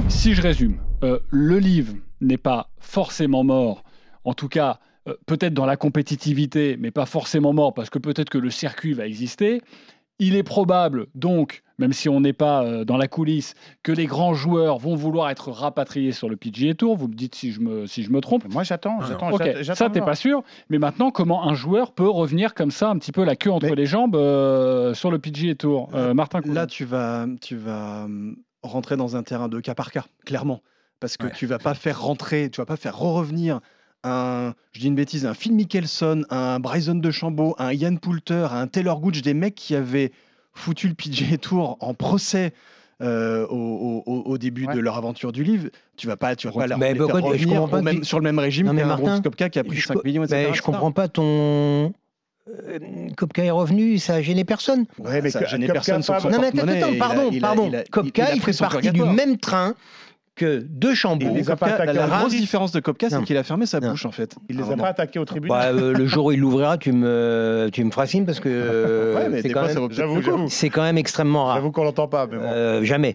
Si je résume, le livre n'est pas forcément mort, en tout cas peut-être dans la compétitivité, mais pas forcément mort parce que peut-être que le circuit va exister. Il est probable, donc, même si on n'est pas dans la coulisse, que les grands joueurs vont vouloir être rapatriés sur le PGA Tour. Vous me dites si je me trompe. Moi, j'attends. Ok, ça, t'es pas sûr. Mais maintenant, comment un joueur peut revenir comme ça, un petit peu la queue entre les jambes sur le PGA Tour Martin Coulon. Là, tu vas rentrer dans un terrain de cas par cas, clairement. Parce que tu vas pas faire revenir je dis une bêtise, un Phil Mickelson, un Bryson DeChambeau, un Ian Poulter, un Taylor Gooch, des mecs qui avaient foutu le PGA Tour en procès au début de leur aventure du livre. Tu vas pas leur faire revenir sur le même régime qu'un Brooks Koepka qui a pris 5 millions, etc. Je comprends pas ton... Koepka est revenu, ça a gêné personne. Ouais, mais ça a gêné personne sur son porte-monnaie. Pardon. Koepka, il fait partie du même train que DeChambeau. La grosse différence de Koepka, c'est qu'il a fermé sa bouche, en fait. Il les a pas attaqués aux tribunes. Le jour où il l'ouvrira, tu me feras signe parce que c'est quand même extrêmement rare. J'avoue qu'on l'entend pas, mais bon. Jamais.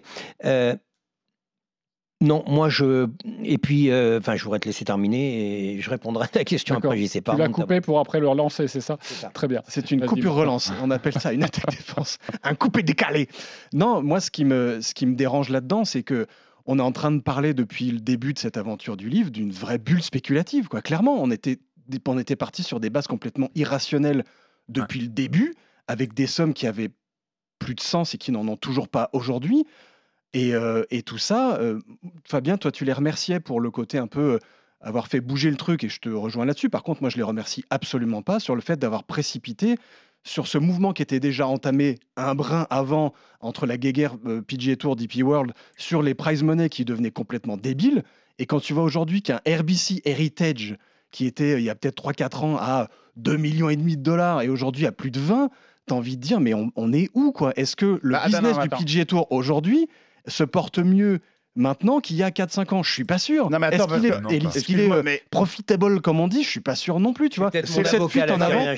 Non, moi et puis je voudrais te laisser terminer et je répondrai à ta question. D'accord. Après, j'y sais pas. Tu l'as coupé pour après le relancer, c'est ça ? Très bien. C'est une coupure relance. On appelle ça une attaque défense. Un coupé décalé. Non, moi ce qui me dérange là-dedans, c'est que on est en train de parler depuis le début de cette aventure du livre d'une vraie bulle spéculative, quoi. Clairement, on était parti sur des bases complètement irrationnelles depuis le début, avec des sommes qui avaient plus de sens et qui n'en ont toujours pas aujourd'hui. Et tout ça, Fabien, toi, tu les remerciais pour le côté un peu avoir fait bouger le truc, et je te rejoins là-dessus. Par contre, moi, je les remercie absolument pas sur le fait d'avoir précipité sur ce mouvement qui était déjà entamé un brin avant entre la guéguerre PGA Tour, DP World, sur les prize money qui devenaient complètement débiles. Et quand tu vois aujourd'hui qu'un RBC Heritage, qui était il y a peut-être 3-4 ans à 2,5 millions de dollars et aujourd'hui à plus de 20, t'as envie de dire, mais on est où, quoi ? Est-ce que le business du PGA Tour aujourd'hui se porte mieux maintenant qu'il y a 4-5 ans? Je suis pas sûr. Non, mais attends, est-ce qu'il est profitable comme on dit? Je suis pas sûr non plus, tu vois. Sur cette fuite en avant,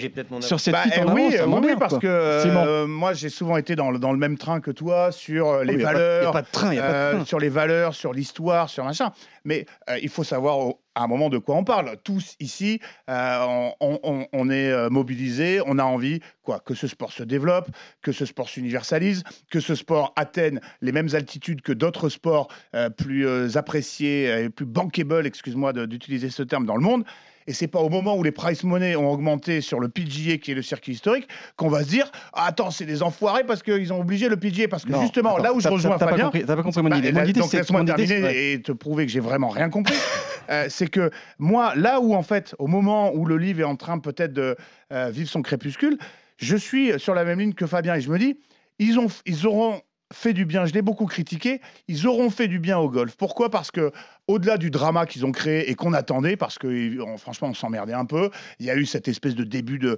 oui, parce que moi j'ai souvent été dans le même train que toi sur les valeurs. Il y a pas de train, sur les valeurs, sur l'histoire, sur machin. Mais il faut savoir à un moment de quoi on parle. Tous ici, on est mobilisés, on a envie que ce sport se développe, que ce sport s'universalise, que ce sport atteigne les mêmes altitudes que d'autres sports plus appréciés et plus bankable, excuse-moi d'utiliser ce terme, dans le monde. Et c'est pas au moment où les price money ont augmenté sur le PGA, qui est le circuit historique, qu'on va se dire attends, c'est des enfoirés parce qu'ils ont obligé le PGA. Parce que là où je rejoins Fabien, t'as pas compris mon idée. Donc laisse-moi terminer et te prouver que j'ai vraiment rien compris. C'est que moi, là où en fait, au moment où le livre est en train peut-être de vivre son crépuscule, je suis sur la même ligne que Fabien et je me dis ils auront fait du bien, je l'ai beaucoup critiqué, ils auront fait du bien au golf. Pourquoi ? Parce que au-delà du drama qu'ils ont créé et qu'on attendait, parce que franchement on s'emmerdait un peu, il y a eu cette espèce de début de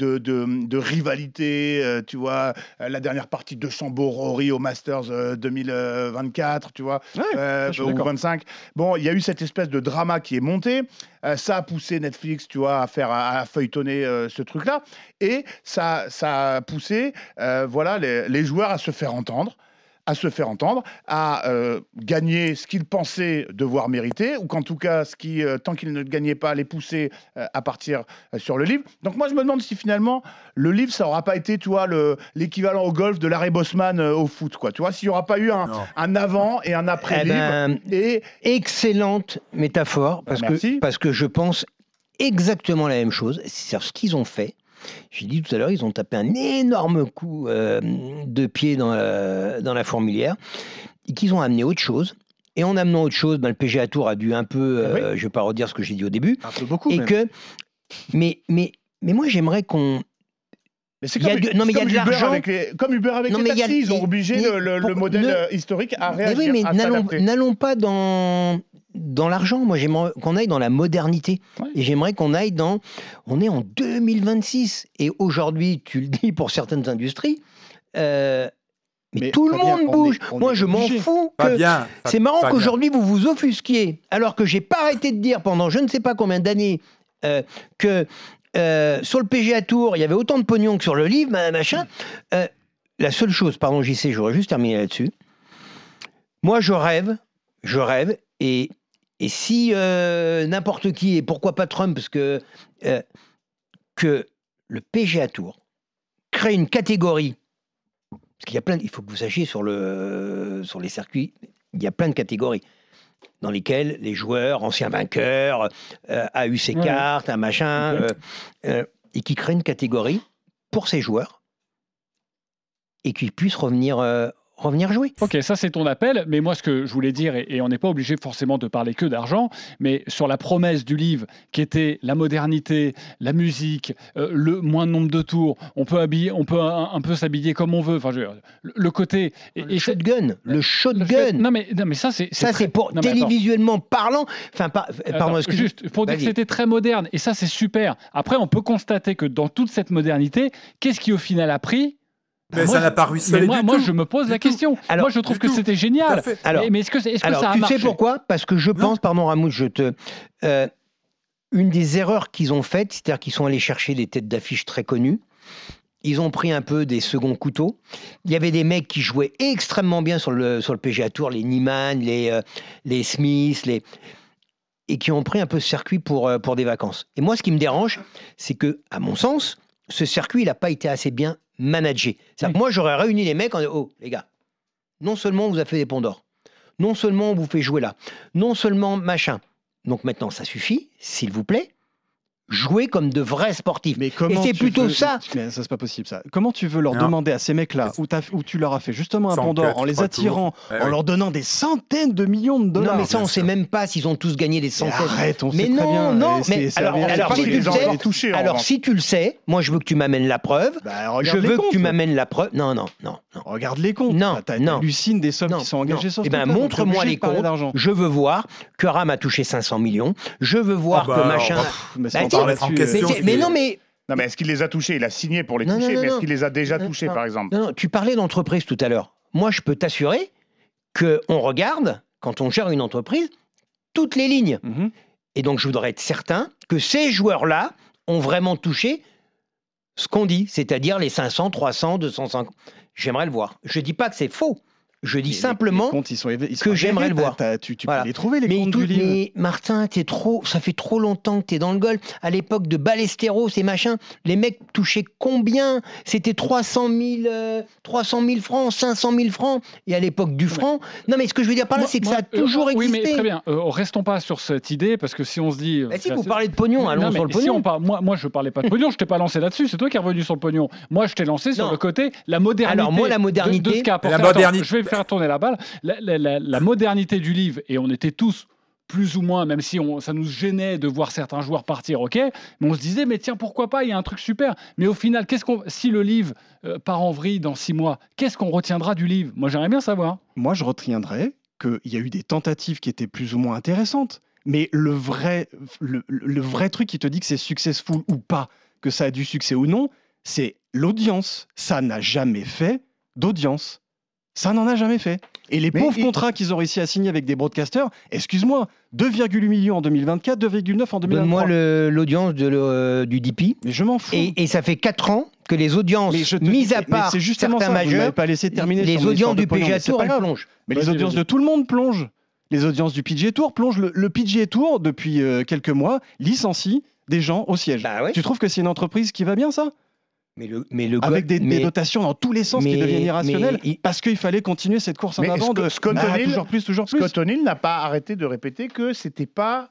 rivalité, tu vois, la dernière partie de DeChambeau-Rory au Masters 2024, tu vois, ou 25. Bon, il y a eu cette espèce de drama qui est monté, ça a poussé Netflix, tu vois, à feuilletonner ce truc-là, et ça a poussé les joueurs à se faire entendre, à gagner ce qu'ils pensaient devoir mériter, ou qu'en tout cas, tant qu'ils ne gagnaient pas, les pousser à partir sur le livre. Donc moi, je me demande si finalement, le livre, ça n'aura pas été, tu vois, l'équivalent au golf de Larry Bosman au foot, quoi. Tu vois, s'il n'y aura pas eu un avant et un après-livre. Excellente métaphore, parce que je pense exactement la même chose. C'est ce qu'ils ont fait. J'ai dit tout à l'heure, ils ont tapé un énorme coup de pied dans la fourmilière et qu'ils ont amené autre chose. Et en amenant autre chose, le PGA Tour a dû un peu, je ne vais pas redire ce que j'ai dit au début. Un peu beaucoup, mais moi, j'aimerais qu'on... Mais c'est comme Uber avec les taxis, ils ont obligé le modèle historique à réagir, à s'adapter. N'allons pas dans l'argent. Moi, j'aimerais qu'on aille dans la modernité. Ouais. Et j'aimerais qu'on aille on est en 2026. Et aujourd'hui, tu le dis pour certaines industries, mais tout le monde bouge. Moi, je m'en fous. C'est marrant qu'aujourd'hui, vous vous offusquiez, alors que j'ai pas arrêté de dire pendant je ne sais pas combien d'années que sur le PGA Tour, il y avait autant de pognon que sur le livre, machin. La seule chose, pardon JC, j'aurais juste terminé là-dessus. Moi, je rêve Je rêve. Et si n'importe qui, et pourquoi pas Trump, parce que le PGA Tour crée une catégorie, parce qu'il y a il faut que vous sachiez sur les circuits, il y a plein de catégories dans lesquelles les joueurs, anciens vainqueurs, a eu ses cartes, un machin, et qui crée une catégorie pour ces joueurs et qu'ils puissent revenir jouer. Ok, ça c'est ton appel, mais moi ce que je voulais dire, et on n'est pas obligé forcément de parler que d'argent, mais sur la promesse du livre qui était la modernité, la musique, le moins de nombre de tours, on peut un peu s'habiller comme on veut, enfin le côté... Le shotgun. Non mais ça c'est... Ça c'est pour télévisuellement parlant, enfin pardon, excusez-moi. Juste pour dire que c'était très moderne, et ça c'est super. Après on peut constater que dans toute cette modernité, qu'est-ce qui au final a pris ? Mais ça n'a pas ruisselé du tout. Moi, je me pose la question. Alors, moi, je trouve que c'était génial. Alors, mais est-ce que ça a marché ? Tu sais pourquoi ? Parce que je pense, pardon Ramoud, une des erreurs qu'ils ont faites, c'est-à-dire qu'ils sont allés chercher des têtes d'affiche très connues. Ils ont pris un peu des seconds couteaux. Il y avait des mecs qui jouaient extrêmement bien sur le PGA Tour, les Niemann, les Smith, et qui ont pris un peu ce circuit pour des vacances. Et moi, ce qui me dérange, c'est que, à mon sens, ce circuit, il n'a pas été assez bien managé. C'est-à-dire que moi, j'aurais réuni les mecs en disant, oh, les gars, non seulement on vous a fait des ponts d'or, non seulement on vous fait jouer là, non seulement machin. Donc maintenant, ça suffit, s'il vous plaît. Jouer comme de vrais sportifs. Mais comment et c'est plutôt ça. Mais ça, c'est pas possible, ça. Comment tu veux leur demander à ces mecs-là, où tu leur as fait justement un pont d'or, en les attirant, en leur donnant des centaines de millions de dollars. Non, mais ça, on sait même pas s'ils ont tous gagné des centaines. Mais arrête, on sait très bien. Non, mais alors, si tu le sais, moi, je veux que tu m'amènes la preuve. Je veux que tu m'amènes la preuve. Non. Regarde les comptes. Non. Hallucine des sommes qui sont engagées sur ce truc. Montre-moi les comptes. Je veux voir que Ram a touché 500 millions. Je veux voir que machin. Mais non, mais est-ce qu'il les a touchés ? Il a signé pour les toucher, mais est-ce qu'il les a déjà touchés, par exemple ? Non, tu parlais d'entreprise tout à l'heure. Moi, je peux t'assurer qu'on regarde, quand on gère une entreprise, toutes les lignes. Et donc, je voudrais être certain que ces joueurs-là ont vraiment touché ce qu'on dit, c'est-à-dire les 500, 300, 250. J'aimerais le voir. Je ne dis pas que c'est faux. Je dis simplement que j'aimerais le voir. Tu peux les trouver, les comptes du livre. Mais Martin, ça fait trop longtemps que tu es dans le golf. À l'époque de Ballesteros et machin, les mecs touchaient combien ? C'était 300 000 francs, 500 000 francs. Et à l'époque du franc... Non, mais ce que je veux dire par là, c'est que ça a toujours existé. Oui, mais très bien. Restons pas sur cette idée, parce que si on se dit... si vous parlez de pognon, allons sur le pognon. Moi, je parlais pas de pognon, je t'ai pas lancé là-dessus. C'est toi qui es revenu sur le pognon. Moi, je t'ai lancé sur le côté, la modernité. Alors moi, la modernité... de ce qu'a apporté. Je vais faire tourner la balle. La modernité du livre, et on était tous plus ou moins, même si ça nous gênait de voir certains joueurs partir, ok, mais on se disait, mais tiens, pourquoi pas, il y a un truc super. Mais au final, si le livre part en vrille dans 6 mois, qu'est-ce qu'on retiendra du livre ? Moi, j'aimerais bien savoir. Moi, je retiendrai qu'il y a eu des tentatives qui étaient plus ou moins intéressantes, mais le vrai truc qui te dit que c'est successful ou pas, que ça a du succès ou non, c'est l'audience. Ça n'a jamais fait d'audience. Ça n'en a jamais fait. Et les pauvres contrats qu'ils ont réussi à signer avec des broadcasters, excuse-moi, 2,8 millions en 2024, 2,9 en 2023. Donne-moi l'audience du DP. Mais je m'en fous. Et ça fait 4 ans que les audiences, mis à part certains majeurs, pas laissé terminer les audiences du PGA Tour, elles plongent. Mais les audiences de tout le monde plongent. Les audiences du PGA Tour plongent. Le PGA Tour, depuis quelques mois, licencie des gens au siège. Tu trouves que c'est une entreprise qui va bien, ça ? Avec des dotations dans tous les sens qui deviennent irrationnelles, parce qu'il fallait continuer cette course en avant de Scott toujours plus. Scott O'Neill n'a pas arrêté de répéter que c'était pas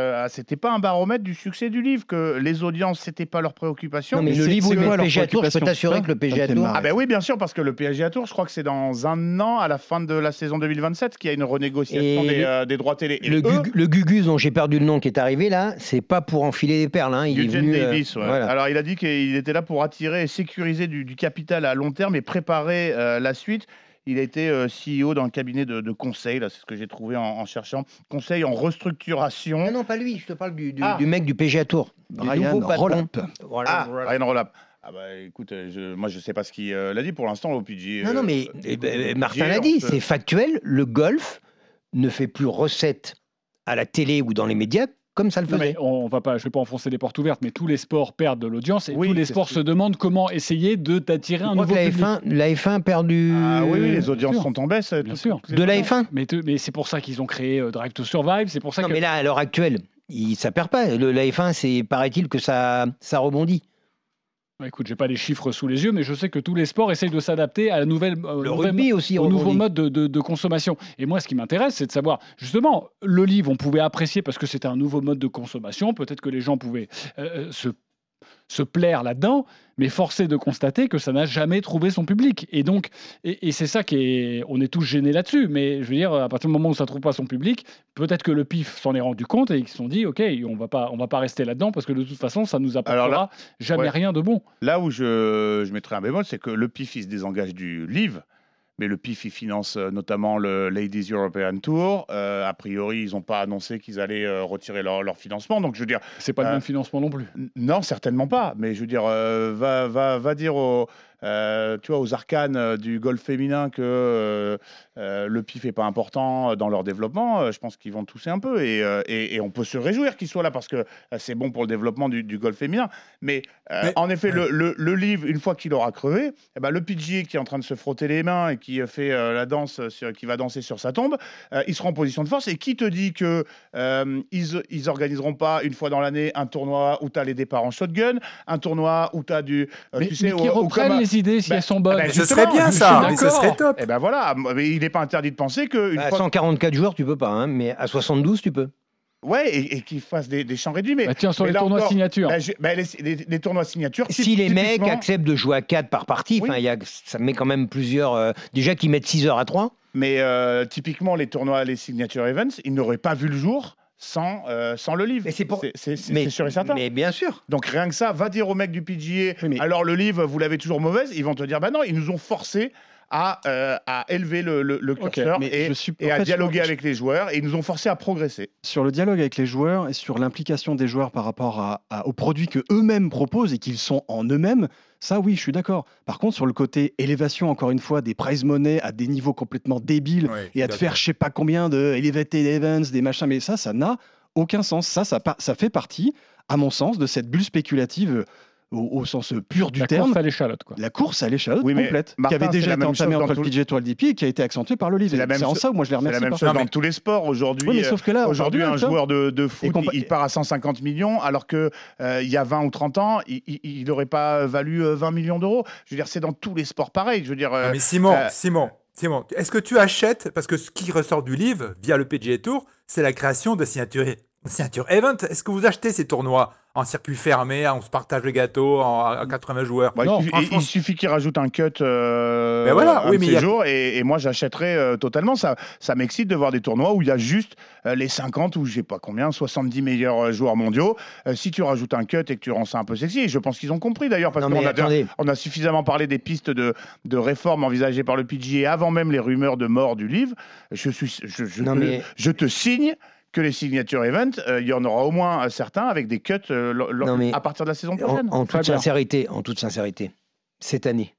un baromètre du succès du livre, que les audiences c'était pas leur préoccupation. Non, mais le livre, le PGA Tour, je peux t'assurer que le PGA Tour. Ah ben oui, bien sûr, parce que le PGA Tour, je crois que c'est dans un an, à la fin de la saison 2027, qu'il y a une renégociation des droits télé. Et le Gugus dont j'ai perdu le nom qui est arrivé là, c'est pas pour enfiler des perles. Il est venu. Davis, voilà. Alors il a dit qu'il était là pour attirer et sécuriser du capital à long terme et préparer la suite. Il a été CEO dans le cabinet de conseil, là, c'est ce que j'ai trouvé en cherchant. Conseil en restructuration. Non, pas lui, je te parle du mec du PGA Tour. Ryan Rolap. Ryan Rolap. Ah bah écoute, moi je sais pas ce qu'il a dit pour l'instant au PGA. Non, mais Martin l'a dit, c'est factuel. Le golf ne fait plus recette à la télé ou dans les médias comme ça le Non, faisait. mais je vais pas enfoncer les portes ouvertes, mais tous les sports perdent de l'audience et Oui, tous les c'est sports sûr. se demandent comment essayer d'attirer un Je crois nouveau que public. la F1 a perdu. Ah oui, les Bien audiences sûr. sont en baisse. Bien sûr. De la F1 Mais c'est pour ça qu'ils ont créé Drive to Survive, c'est pour ça Non, que... mais là, à l'heure actuelle, ça perd pas. La F1, paraît-il que ça rebondit. Bah, écoute, j'ai pas les chiffres sous les yeux, mais je sais que tous les sports essayent de s'adapter à la nouvelle, Le rugby aussi au nouveau rebondit. mode de consommation. Et moi, ce qui m'intéresse, c'est de savoir, justement, le livre, on pouvait apprécier parce que c'était un nouveau mode de consommation. Peut-être que les gens pouvaient se plaire là-dedans, mais force est de constater que ça n'a jamais trouvé son public. Et donc, et c'est ça on est tous gênés là-dessus. Mais je veux dire, à partir du moment où ça ne trouve pas son public, peut-être que le PIF s'en est rendu compte et ils se sont dit, OK, on va pas rester là-dedans parce que de toute façon, ça nous apportera Alors là, jamais ouais. rien de bon. Là où je mettrais un bémol, c'est que le PIF, il se désengage du livre. Mais le PIF, il finance notamment le Ladies European Tour. A priori, ils n'ont pas annoncé qu'ils allaient retirer leur financement. Donc, je veux dire, C'est pas le même financement non plus. non, certainement pas. Mais je veux dire, va dire aux arcanes du golf féminin que le PIF n'est pas important dans leur développement. Je pense qu'ils vont tousser un peu. Et on peut se réjouir qu'ils soient là parce que c'est bon pour le développement du golf féminin. Mais en effet, le livre, une fois qu'il aura crevé, le PGA qui est en train de se frotter les mains et qui fait la danse, qui va danser sur sa tombe, il sera en position de force. Et qui te dit que ils organiseront pas une fois dans l'année un tournoi où tu as les départs en shotgun, un tournoi où tu as du... Mais qui reprennent les idées si elles sont bonnes. ce serait bien ça, mais ce serait top. Et ben voilà, mais il n'est pas interdit de penser que À 144 joueurs, tu peux pas, hein, mais à 72, tu peux. Ouais, et qu'ils fassent des champs réduits. Mais, Tiens, sur mais les là tournois encore, signature. Les tournois signature. Si les mecs typiquement- acceptent de jouer à 4 par partie, Oui. ça met quand même plusieurs. Déjà qu'ils mettent 6 heures à 3. Mais typiquement, les tournois, les signature events, ils n'auraient pas vu le jour sans le livre. Et C'est sûr et certain. Mais bien sûr. Donc rien que ça, va dire aux mecs du PGA, Oui, mais- alors le livre, vous l'avez toujours mauvaise, ils vont te dire, bah non, ils nous ont forcé à élever le curseur mais et, je suis- et en à fait, dialoguer je- avec les joueurs, et ils nous ont forcé à progresser. Sur le dialogue avec les joueurs et sur l'implication des joueurs par rapport aux produits que eux-mêmes proposent et qu'ils sont en eux-mêmes, ça oui, je suis d'accord. Par contre, sur le côté élévation, encore une fois, des prize money à des niveaux complètement débiles Ouais, et à te faire je sais pas combien de elevated events, des machins, mais ça n'a aucun sens. Ça fait partie, à mon sens, de cette bulle spéculative au sens pur du La terme. course à l'échalote, quoi. La course à l'échalote Oui, mais complète, Martin, qui avait c'est déjà la été même entamée chose dans entre tout le PGA Tour et le DP et qui a été accentuée par le livre. C'est la même C'est en chose- ça où moi je les C'est la remercie même pas. chose Non, dans mais- tous les sports. Aujourd'hui, Oui, mais sauf que là, aujourd'hui, un Alpha, joueur de foot, compa- il part à 150 millions, alors que il y a 20 ou 30 ans, il n'aurait pas valu 20 millions d'euros. Je veux dire, c'est dans tous les sports pareil. Je veux dire, Non, mais Simon, est-ce que tu achètes, parce que ce qui ressort du livre, via le PGA Tour, c'est la création de signature event. Est-ce que vous achetez ces tournois en circuit fermé, on se partage le gâteau à 80 joueurs? bah, Non, il suffit qu'il rajoute un cut Ben voilà, un oui, de mais ces il y a- jours, et moi j'achèterais totalement. Ça m'excite de voir des tournois où il y a juste les 50 ou je sais pas combien, 70 meilleurs joueurs mondiaux. Si tu rajoutes un cut et que tu rends ça un peu sexy, et je pense qu'ils ont compris d'ailleurs, parce Non, mais attendez. on a suffisamment parlé des pistes de réforme envisagées par le PGA avant même les rumeurs de mort du livre. Non, mais- Je te signe que les signature events, il y en aura au moins certains avec des cuts Non, mais- à partir de la saison prochaine. En Très toute bien. sincérité, cette année,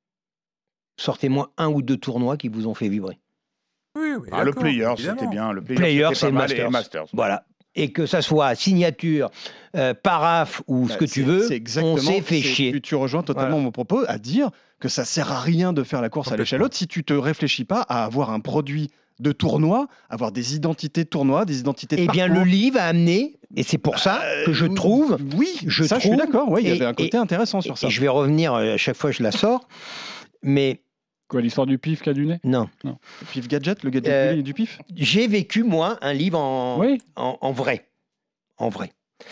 sortez-moi 1 ou 2 tournois qui vous ont fait vibrer. Oui, Le d'accord, player, évidemment. c'était bien. Le Player, c'était c'est pas le mal, et Masters. Masters. Voilà. Et que ça soit signature, paraf ou ce que tu veux, c'est exactement, on s'est fait chier. Tu rejoins totalement Voilà. mon propos à dire que ça sert à rien de faire la course à Complètement. l'échalote si tu te réfléchis pas à avoir un produit de tournoi, avoir des identités de tournoi, des identités de Eh bien, le parcours. livre a amené, et c'est pour ça que je trouve, Oui, je ça, je suis trouve- d'accord. Ouais, il y et- avait un côté intéressant sur ça. et je vais revenir, à chaque fois je la sors, mais Quoi, l'histoire du PIF qui a du nez? non. Pif gadget, le gadget du pif. J'ai vécu, moi, un livre Oui. en vrai. En vrai.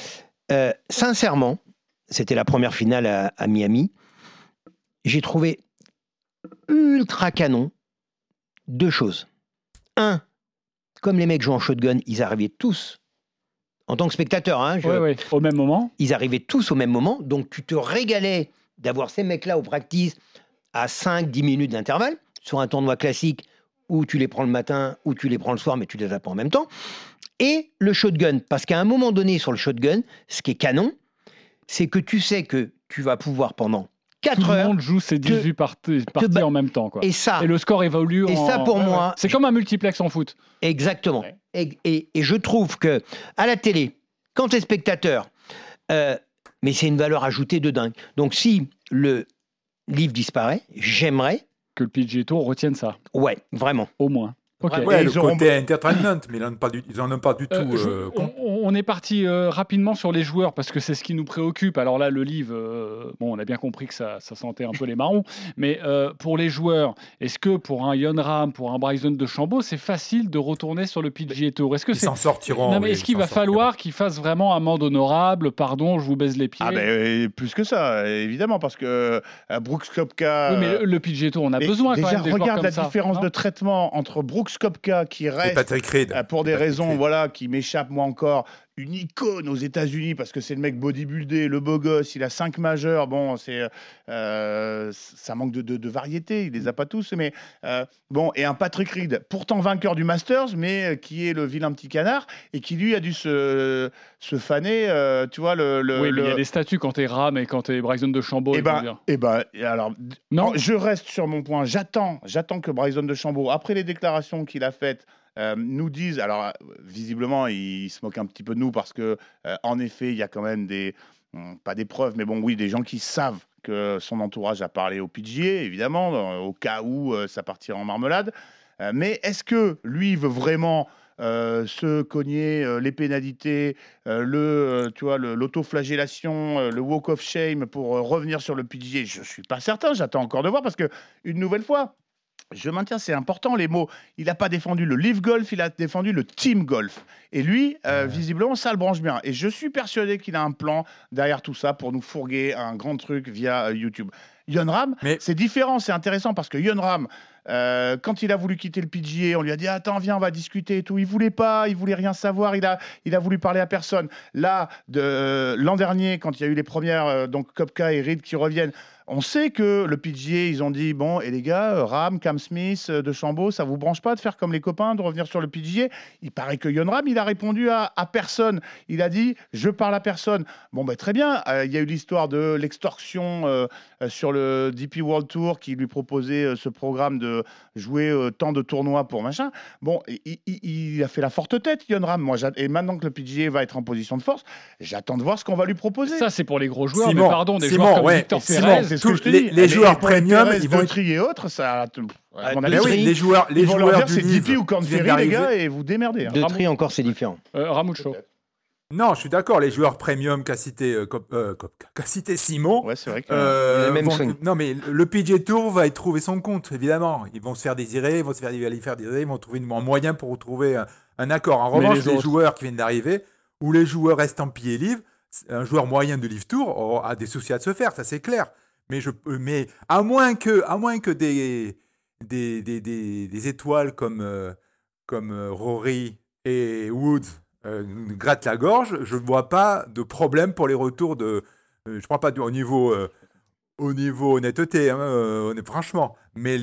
Sincèrement, c'était la première finale à Miami. J'ai trouvé ultra canon 2 choses. 1, comme les mecs jouent en shotgun, ils arrivaient tous, en tant que spectateurs, hein, Oui, au même moment. ils arrivaient tous au même moment. Donc tu te régalais d'avoir ces mecs-là au practice à 5-10 minutes d'intervalle, sur un tournoi classique où tu les prends le matin, où tu les prends le soir, mais tu les as pas en même temps. Et le shotgun, parce qu'à un moment donné sur le shotgun, ce qui est canon, c'est que tu sais que tu vas pouvoir pendant 4 Tout le heures, monde joue ses 18 parties ba- en même temps, quoi. et ça, Et le score évolue. Et ça, pour moi, c'est comme un multiplex en foot. exactement. Ouais. Et je trouve que à la télé, Quand t'es spectateur, mais c'est une valeur ajoutée de dingue. Donc si le livre disparaît, j'aimerais que le PGA Tour retienne ça. Ouais, vraiment. Au moins. Okay. Ouais, le côté entertainment, mais ils n'en ont pas du tout. On est parti rapidement sur les joueurs parce que c'est ce qui nous préoccupe. Alors là, le livre, on a bien compris que ça sentait un peu les marrons. Mais pour les joueurs, est-ce que pour un Jon Rahm, pour un Bryson DeChambeau, c'est facile de retourner sur le PGA Tour? Est-ce que ils s'en sortiront. Non, mais est-ce qu'il va falloir qu'ils fassent vraiment amende honorable? Pardon, je vous baise les pieds. Ah ben plus que ça, évidemment, parce que Brooks Koepka. Oui, mais le PGA Tour, on a besoin quand même des joueurs comme ça. Regarde la différence de traitement entre Brooks Koepka qui reste Patrick Reed. Pour des raisons qui m'échappent moi encore, une icône aux États-Unis parce que c'est le mec bodybuildé, le beau gosse, il a 5 majeurs, bon c'est ça manque de variété, il les a pas tous, mais bon, et un Patrick Reed, pourtant vainqueur du Masters, mais qui est le vilain petit canard et qui lui a dû se faner, tu vois oui, mais il y a des statuts quand t'es Rahm et quand t'es Bryson DeChambeau. Alors non, je reste sur mon point. J'attends que Bryson DeChambeau, après les déclarations qu'il a faites, nous disent, alors visiblement il se moque un petit peu de nous parce que en effet il y a quand même pas des preuves, mais bon oui, des gens qui savent que son entourage a parlé au PGA, évidemment, au cas où ça partirait en marmelade. Mais est-ce que lui veut vraiment se cogner les pénalités, l'autoflagellation, le walk of shame pour revenir sur le PGA? Je suis pas certain, j'attends encore de voir parce que une nouvelle fois, je maintiens, c'est important les mots. Il n'a pas défendu le Live Golf, il a défendu le Team Golf. Et lui, visiblement, ça le branche bien. Et je suis persuadé qu'il a un plan derrière tout ça pour nous fourguer un grand truc via YouTube. Jon Rahm, c'est différent, c'est intéressant parce que Jon Rahm, quand il a voulu quitter le PGA, on lui a dit attends, viens, on va discuter et tout. Il voulait pas, il voulait rien savoir, il a voulu parler à personne. Là, l'an dernier, quand il y a eu les premières, donc Koepka et Reed qui reviennent, on sait que le PGA, ils ont dit bon, et les gars, Rahm, Cam Smith, DeChambeau, ça vous branche pas de faire comme les copains, de revenir sur le PGA? Il paraît que Jon Rahm, il a répondu à personne. Il a dit je parle à personne. Bon, ben très bien. Il y a eu l'histoire de l'extorsion sur le DP World Tour qui lui proposait ce programme de jouer tant de tournois pour machin. Bon, il a fait la forte tête, Jon Rahm. Et maintenant que le PGA va être en position de force, j'attends de voir ce qu'on va lui proposer. Ça, c'est pour les gros joueurs, mais pardon, des joueurs comme Victor Perez. C'est ce que je te dis. Les joueurs premium, ils vont être et autres, ça. Les joueurs du c'est DP ou Corn Ferry, les gars, et vous démerdez. De tri encore, c'est différent. Ramucho. Non, je suis d'accord. Les joueurs premium qu'a cité Simon. Ouais, c'est vrai que non, mais le PGA Tour va y trouver son compte, évidemment. Ils vont se faire désirer, ils vont trouver un moyen pour trouver un accord. En revanche, les joueurs qui viennent d'arriver ou les joueurs estampillés Live, un joueur moyen de Live Tour a des soucis à se faire, ça c'est clair. Mais à moins que des étoiles comme Rory et Woods grattent la gorge, je ne vois pas de problème pour les retours de. Je ne parle pas au niveau honnêteté, franchement. Mais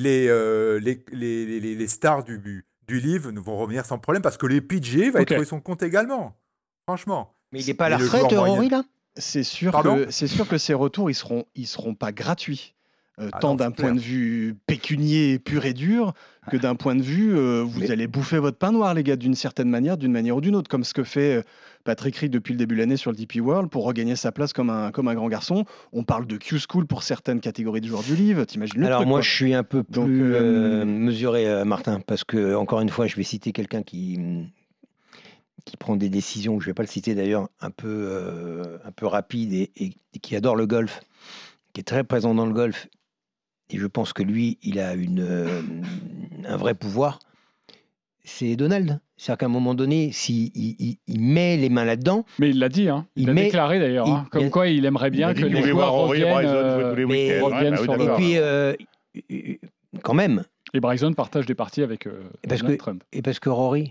les stars du Live vont revenir sans problème parce que les PGA va y trouver son compte également. Franchement. Mais il n'est pas à la retraite, Rory, là? C'est sûr que ces retours, ils seront pas gratuits. Tant d'un point de vue pécunier pur et dur que d'un point de vue vous allez bouffer votre pain noir, les gars, d'une certaine manière, d'une manière ou d'une autre, comme ce que fait Patrick Reed depuis le début de l'année sur le DP World pour regagner sa place comme un grand garçon. On parle de Q-School pour certaines catégories de joueurs du livre, t'imagines le truc. Alors moi, je suis un peu plus mesuré, Martin, parce que encore une fois, je vais citer quelqu'un qui prend des décisions, je ne vais pas le citer d'ailleurs, un peu rapides et qui adore le golf, qui est très présent dans le golf. Et je pense que lui, il a un vrai pouvoir. C'est Donald. C'est-à-dire qu'à un moment donné, s'il met les mains là-dedans... Mais il l'a dit, hein. Il l'a déclaré d'ailleurs, comme quoi il aimerait bien que les joueurs reviennent sur le... Et puis, quand même... Et Bryson partage des parties avec Donald Trump. Et parce que Rory,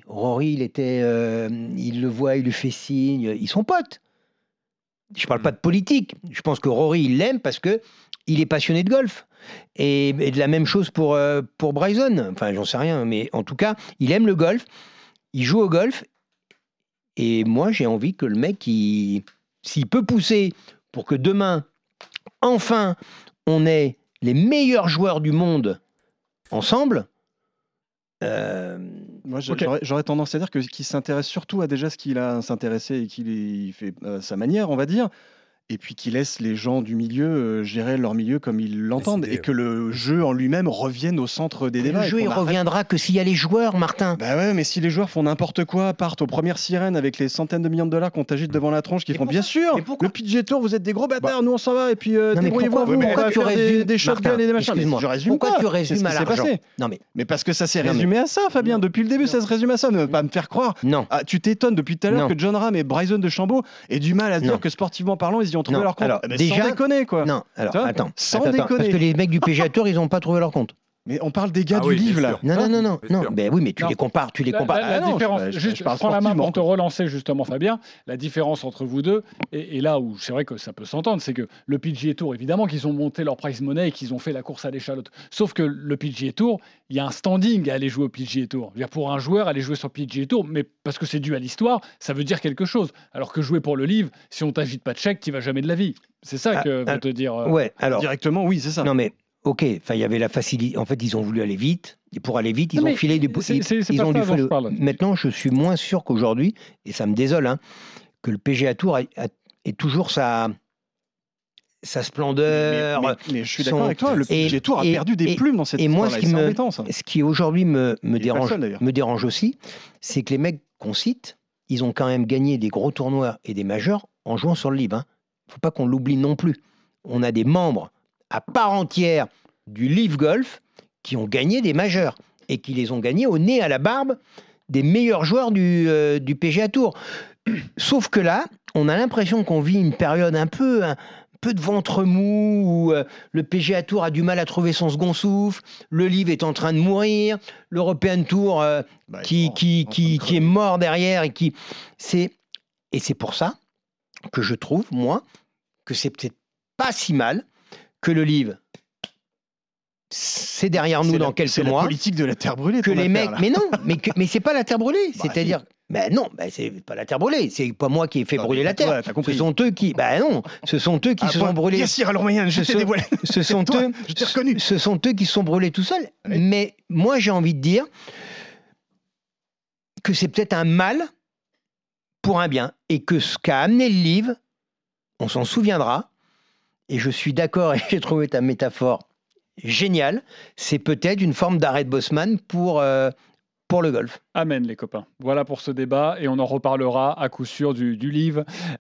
il le voit, il lui fait signe, ils sont potes. Je ne parle pas de politique. Je pense que Rory, il l'aime parce que il est passionné de golf. Et de la même chose pour Bryson. Enfin, j'en sais rien, mais en tout cas, il aime le golf. Il joue au golf. Et moi, j'ai envie que le mec, s'il peut pousser pour que demain, enfin, on ait les meilleurs joueurs du monde ensemble, Moi, Ok. j'aurais tendance à dire qu'il s'intéresse surtout à déjà ce qu'il a à s'intéresser et qu'il fait sa manière, on va dire. Et puis qu'il laisse les gens du milieu gérer leur milieu comme ils l'entendent. Décider, Et que le jeu en lui-même revienne au centre des Le débats. jeu, et il qu'on arrête- reviendra que s'il y a les joueurs, Martin. Bah ouais, mais si les joueurs font n'importe quoi, partent aux premières sirènes avec les centaines de millions de dollars qu'on t'agite devant la tronche, qui Mais font pourquoi bien sûr, Mais pourquoi le PGA Tour, vous êtes des gros bâtards, nous on s'en va, et puis mais débrouillez-vous, pourquoi- vous, mais on pourquoi va tu faire résumes, des shotguns Martin, et des machins. Mais excuse-moi, je résume pourquoi pas. tu C'est résumes ce à qui s'est l'argent passé. Non mais Mais parce que ça s'est Non, mais- résumé à ça, Fabien. Depuis le début, ça se résume à ça. Ne pas me faire croire. non. Ah, tu t'étonnes depuis tout à l'heure Non. que John Ram et Bryson de Chambaud aient du mal à Non. dire que sportivement parlant, ils y ont trouvé Non. leur compte. Alors, Eh ben, déjà- sans déconner, quoi. Non, alors Tu vois, attends, sans attends, déconner. parce que les mecs du PGA Tour, ils n'ont pas trouvé leur compte. Mais on parle des gars Ah du oui, bien livre, là. sûr. Non, non, non, non, Bien non. sûr. Ben oui, mais tu Non. les compares, La Ah non, différence, je je parle prends la main sportivement, pour te relancer justement, Fabien. La différence entre vous deux, et là où c'est vrai que ça peut s'entendre, c'est que le PGA Tour, évidemment qu'ils ont monté leur prize money et qu'ils ont fait la course à l'échalote. Sauf que le PGA Tour, il y a un standing à aller jouer au PGA Tour. Je veux dire, pour un joueur, aller jouer sur le PGA Tour, mais parce que c'est dû à l'histoire, ça veut dire quelque chose. Alors que jouer pour le livre, si on t'agite pas de chèque, tu vas jamais de la vie. C'est ça que veut te dire. Ouais, alors. Directement, oui, c'est ça. Non, mais ok, enfin, il y avait la facilité. En fait, ils ont voulu aller vite. Et pour aller vite, ils Non, ont mais filé du. c'est ils pas ont ça dû dont je filer- parle. Maintenant, je suis moins sûr qu'aujourd'hui, et ça me désole, hein, que le PGA Tour ait toujours sa splendeur. Mais je suis son- d'accord avec toi. Le et- PGA Tour a et- perdu des et- plumes dans cette et moi, histoire-là. ce qui C'est me- embêtant, ça. Ce qui aujourd'hui me Il est pas le dérange, seul, d'ailleurs. me dérange aussi, c'est que les mecs qu'on cite, ils ont quand même gagné des gros tournois et des majors en jouant sur le livre. Hein. Faut pas qu'on l'oublie non plus. On a des membres à part entière du Live Golf qui ont gagné des majeurs et qui les ont gagnés au nez à la barbe des meilleurs joueurs du PGA Tour. Sauf que là, on a l'impression qu'on vit une période un peu de ventre mou, où le PGA Tour a du mal à trouver son second souffle, le Live est en train de mourir, l'European Tour qui est mort derrière et c'est pour ça que je trouve, moi, que c'est peut-être pas si mal que le Live c'est derrière nous dans quelques C'est mois. la politique de la terre brûlée. Que ton les affaire, mecs, là. mais non, mais c'est pas la terre brûlée. Bah, C'est-à-dire, non, c'est pas la terre brûlée. C'est pas moi qui ai fait Non, brûler mais la toi, terre. t'as compris. Ce sont eux qui, non, ce sont eux qui se sont brûlés. Bien sûr, alors Ryan, je Ce t'ai sont- dévoilé. Ce sont Toi, eux. je t'ai reconnu. Ce sont eux qui se sont brûlés tout seuls. Oui. Mais moi, j'ai envie de dire que c'est peut-être un mal pour un bien et que ce qu'a amené le livre, on s'en souviendra. Et je suis d'accord et j'ai trouvé ta métaphore géniale. C'est peut-être une forme d'arrêt de Bosman pour le golf. Amen, les copains. Voilà pour ce débat et on en reparlera à coup sûr du livre